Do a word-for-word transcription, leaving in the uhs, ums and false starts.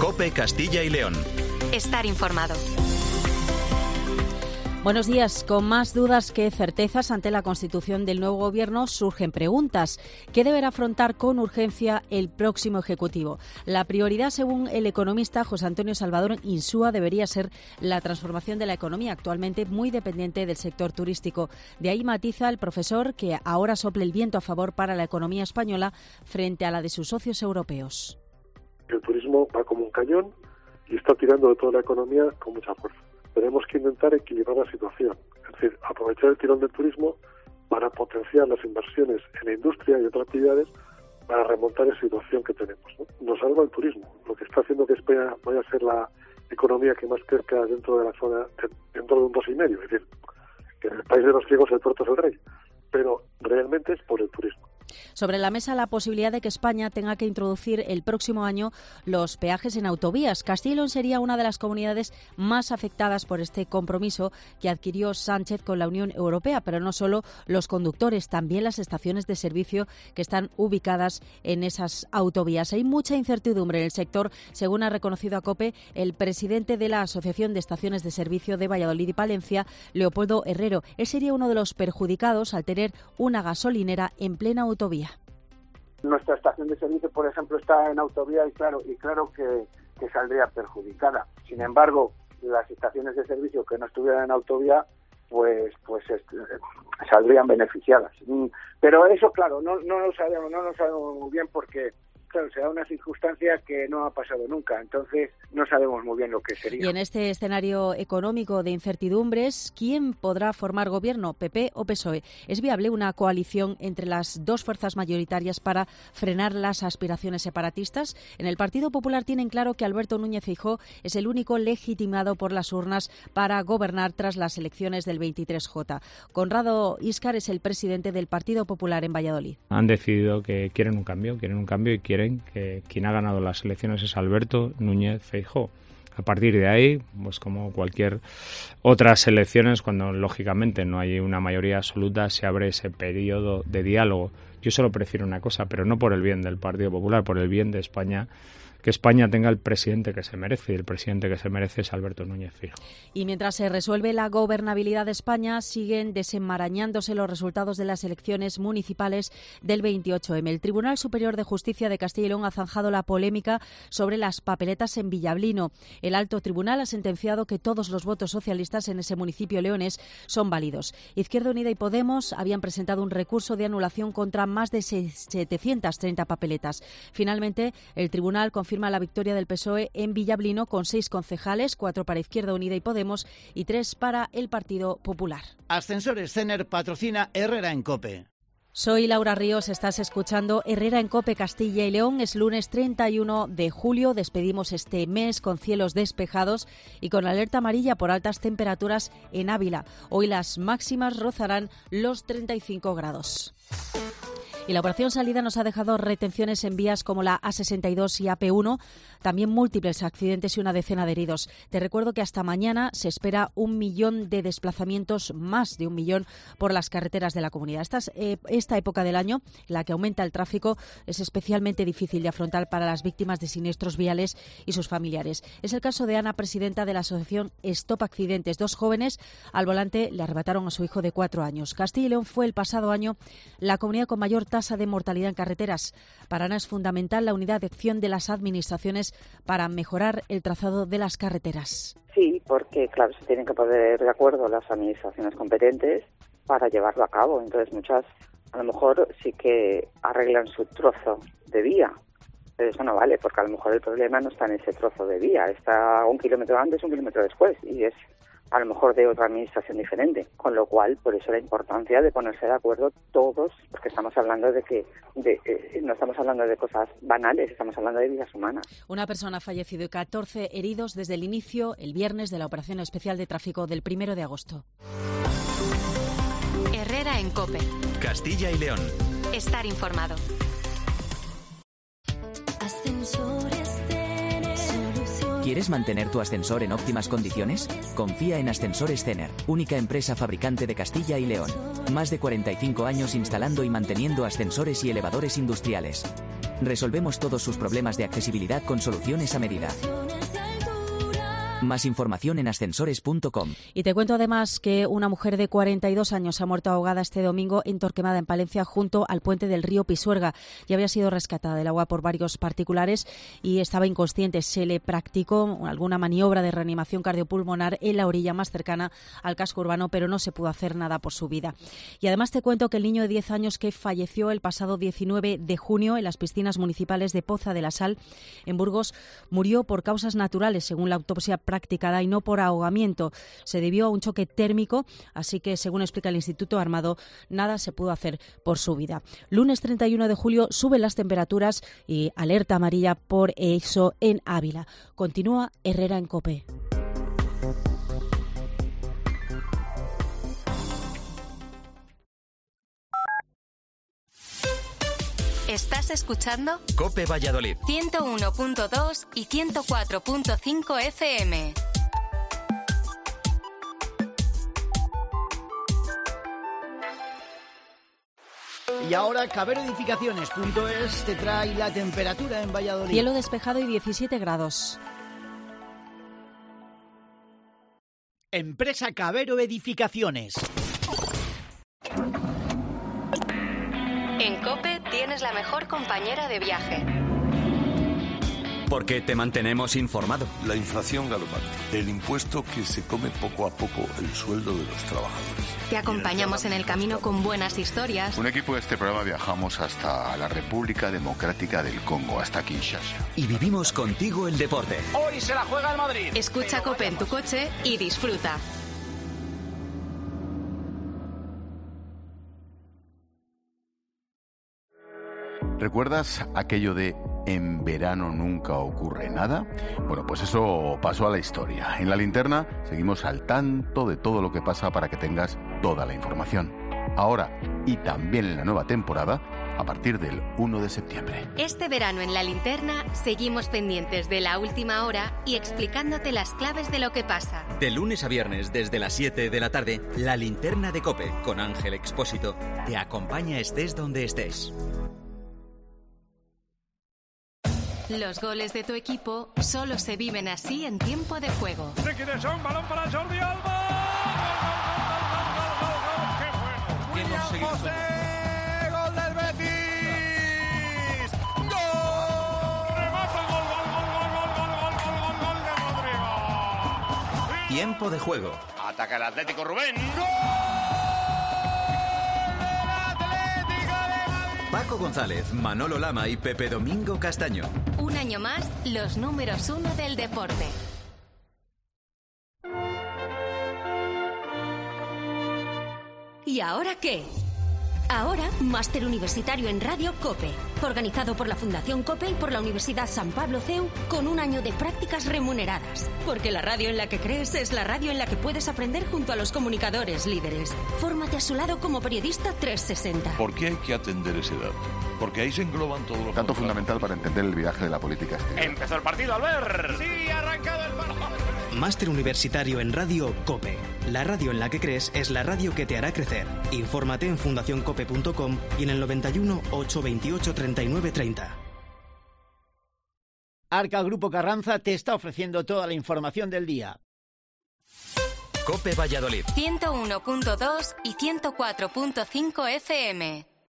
COPE Castilla y León. Estar informado. Buenos días. Con más dudas que certezas ante la constitución del nuevo Gobierno surgen preguntas. ¿Qué deberá afrontar con urgencia el próximo Ejecutivo? La prioridad, según el economista José Antonio Salvador Insúa, debería ser la transformación de la economía, actualmente muy dependiente del sector turístico. De ahí matiza el profesor que ahora sople el viento a favor para la economía española frente a la de sus socios europeos. El turismo va como un cañón y está tirando de toda la economía con mucha fuerza. Tenemos que intentar equilibrar la situación, es decir, aprovechar el tirón del turismo para potenciar las inversiones en la industria y otras actividades para remontar esa situación que tenemos, ¿no? Nos salva el turismo, lo que está haciendo que España vaya a ser la economía que más crezca dentro de la zona, dentro de un dos y medio, es decir, que en el país de los ciegos el puerto es el rey, pero realmente es por el turismo. Sobre la mesa la posibilidad de que España tenga que introducir el próximo año los peajes en autovías. Castilla y León sería una de las comunidades más afectadas por este compromiso que adquirió Sánchez con la Unión Europea, pero no solo los conductores, también las estaciones de servicio que están ubicadas en esas autovías. Hay mucha incertidumbre en el sector, según ha reconocido a COPE el presidente de la Asociación de Estaciones de Servicio de Valladolid y Palencia, Leopoldo Herrero. Él sería uno de los perjudicados al tener una gasolinera en plena autovía. Nuestra estación de servicio, por ejemplo, está en autovía y claro, y claro que, que saldría perjudicada. Sin embargo, las estaciones de servicio que no estuvieran en autovía, pues pues est- saldrían beneficiadas. Pero eso, claro, no, no lo sabemos, no lo sabemos muy bien porque, claro, se da una circunstancia que no ha pasado nunca, entonces no sabemos muy bien lo que sería. Y en este escenario económico de incertidumbres, ¿quién podrá formar gobierno, P P o P S O E? ¿Es viable una coalición entre las dos fuerzas mayoritarias para frenar las aspiraciones separatistas? En el Partido Popular tienen claro que Alberto Núñez Feijóo es el único legitimado por las urnas para gobernar tras las elecciones del veintitrés J. Conrado Íscar es el presidente del Partido Popular en Valladolid. Han decidido que quieren un cambio, quieren un cambio y quieren que quien ha ganado las elecciones es Alberto Núñez Feijóo. A partir de ahí, pues como cualquier otras elecciones, cuando lógicamente no hay una mayoría absoluta, se abre ese periodo de diálogo. Yo solo prefiero una cosa, pero no por el bien del Partido Popular, por el bien de España, que España tenga el presidente que se merece, y el presidente que se merece es Alberto Núñez Feijóo. Y mientras se resuelve la gobernabilidad de España, siguen desenmarañándose los resultados de las elecciones municipales del veintiocho eme. El Tribunal Superior de Justicia de Castilla y León ha zanjado la polémica sobre las papeletas en Villablino. El alto tribunal ha sentenciado que todos los votos socialistas en ese municipio leonés son válidos. Izquierda Unida y Podemos habían presentado un recurso de anulación contra más de setecientas treinta papeletas. Finalmente, el tribunal confirma la victoria del P S O E en Villablino con seis concejales, cuatro para Izquierda Unida y Podemos y tres para el Partido Popular. Ascensores Cener patrocina Herrera en COPE. Soy Laura Ríos, estás escuchando Herrera en COPE Castilla y León. Es lunes treinta y uno de julio, despedimos este mes con cielos despejados y con alerta amarilla por altas temperaturas en Ávila. Hoy las máximas rozarán los treinta y cinco grados. Y la operación salida nos ha dejado retenciones en vías como la A sesenta y dos y A P uno, también múltiples accidentes y una decena de heridos. Te recuerdo que hasta mañana se espera un millón de desplazamientos, más de un millón, por las carreteras de la comunidad. Esta, eh, esta época del año, la que aumenta el tráfico, es especialmente difícil de afrontar para las víctimas de siniestros viales y sus familiares. Es el caso de Ana, presidenta de la asociación Stop Accidentes. Dos jóvenes al volante le arrebataron a su hijo de cuatro años. Castilla y León fue el pasado año la comunidad con mayor tasa de mortalidad en carreteras. Para Ana es fundamental la unidad de acción de las administraciones para mejorar el trazado de las carreteras. Sí, porque claro, se tienen que poner de acuerdo las administraciones competentes para llevarlo a cabo. Entonces muchas a lo mejor sí que arreglan su trozo de vía, pero eso no vale, porque a lo mejor el problema no está en ese trozo de vía, está un kilómetro antes, un kilómetro después, y es a lo mejor de otra administración diferente, con lo cual por eso la importancia de ponerse de acuerdo todos, porque estamos hablando de que de, eh, no estamos hablando de cosas banales, estamos hablando de vidas humanas. Una persona ha fallecido y catorce heridos desde el inicio el viernes de la operación especial de tráfico del primero de agosto. Herrera en COPE. Castilla y León. Estar informado. ¿Quieres mantener tu ascensor en óptimas condiciones? Confía en Ascensores Cener, única empresa fabricante de Castilla y León. Más de cuarenta y cinco años instalando y manteniendo ascensores y elevadores industriales. Resolvemos todos sus problemas de accesibilidad con soluciones a medida. Más información en ascensores punto com. Y te cuento además que una mujer de cuarenta y dos años ha muerto ahogada este domingo en Torquemada, en Palencia, junto al puente del río Pisuerga. Ya había sido rescatada del agua por varios particulares y estaba inconsciente. Se le practicó alguna maniobra de reanimación cardiopulmonar en la orilla más cercana al casco urbano, pero no se pudo hacer nada por su vida. Y además te cuento que el niño de diez años que falleció el pasado diecinueve de junio en las piscinas municipales de Poza de la Sal, en Burgos, murió por causas naturales, según la autopsia practicada, y no por ahogamiento. Se debió a un choque térmico, así que, según explica el Instituto Armado, nada se pudo hacer por su vida. Lunes treinta y uno de julio suben las temperaturas y alerta amarilla por eso en Ávila. Continúa Herrera en COPE. ¿Estás escuchando? COPE Valladolid. ciento uno punto dos y ciento cuatro punto cinco F M. Y ahora Cabero Edificaciones punto es te trae la temperatura en Valladolid. Cielo despejado y diecisiete grados. Empresa Cabero Edificaciones. En COPE tienes la mejor compañera de viaje. Porque te mantenemos informado. La inflación galopante, el impuesto que se come poco a poco el sueldo de los trabajadores. Te acompañamos en el camino con buenas historias. Un equipo de este programa viajamos hasta la República Democrática del Congo, hasta Kinshasa. Y vivimos contigo el deporte. Hoy se la juega el Madrid. Escucha COPE en tu coche y disfruta. ¿Recuerdas aquello de en verano nunca ocurre nada? Bueno, pues eso pasó a la historia. En La Linterna seguimos al tanto de todo lo que pasa para que tengas toda la información. Ahora, y también en la nueva temporada, a partir del uno de septiembre. Este verano en La Linterna seguimos pendientes de la última hora y explicándote las claves de lo que pasa. De lunes a viernes desde las siete de la tarde, La Linterna de COPE con Ángel Expósito te acompaña estés donde estés. Los goles de tu equipo solo se viven así en tiempo de juego. ¿De quiénes son? Balón para Jordi Alba. ¡Qué bueno! William José, gol del Betis. ¡Gol! Remata el gol, gol, gol, gol, gol, gol, gol, gol, gol, gol de Rodrigo. Tiempo de juego. Ataca el Atlético, Rubén. ¡Gol! Paco González, Manolo Lama y Pepe Domingo Castaño. Un año más, los números uno del deporte. ¿Y ahora qué? Ahora, máster universitario en Radio COPE, organizado por la Fundación COPE y por la Universidad San Pablo C E U, con un año de prácticas remuneradas. Porque la radio en la que crees es la radio en la que puedes aprender junto a los comunicadores líderes. Fórmate a su lado como periodista trescientos sesenta. ¿Por qué hay que atender ese dato? Porque ahí se engloban todos los... Dato fundamental para entender el viaje de la política exterior. Empezó el partido, Albert. Sí, ha arrancado el partido. Máster universitario en Radio COPE. La radio en la que crees es la radio que te hará crecer. Infórmate en fundación cope punto com y en el noventa y uno, ochocientos veintiocho, treinta y nueve treinta. Arca Grupo Carranza te está ofreciendo toda la información del día. COPE Valladolid. ciento uno punto dos y ciento cuatro punto cinco F M.